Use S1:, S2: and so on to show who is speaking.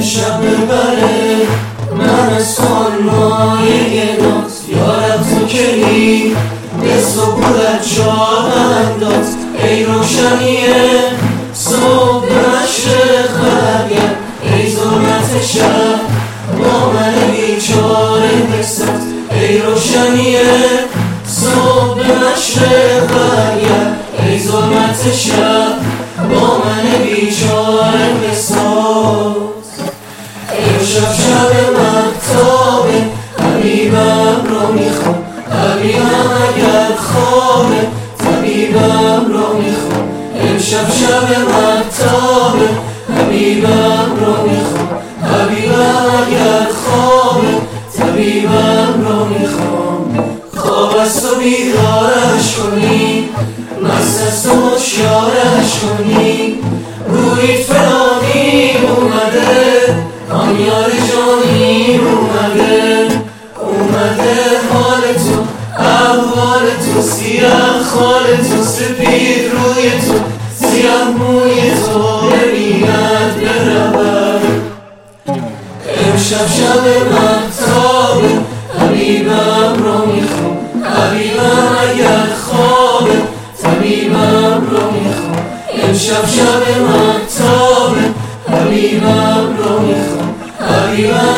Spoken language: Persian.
S1: امشب ببره من از خانمای ناز یارب تو کلی به صبحت جا انداز ای روشنیه صبح مشرق برگرد ای ظلمت شب با من بیچاره بساز ای روشنیه صبح مشرق برگرد ای ظلمت شب با من بیچاره بساز امشب شب مهتابه حبیبم رو میخوام حبیبم اگر خوابه طبیبم رو میخوام امشب شب مهتابه حبیبم رو میخوام حبیبم اگر خوابه طبیبم رو میخوام خواب است و بیدارش کنی مست است و هوشیارش کنی رویت فلانی اومده آن یار جانی اومده حال تو احوال تو سیاه خال تو سپید روی تو سیاه موی تو ببیند برود امشب شب مهتابه حبیبم رو میخوام حبیبم اگر خوابه طبیبم رو میخوام امشب شب مهتابه حبیبم رو میخوام حبیبم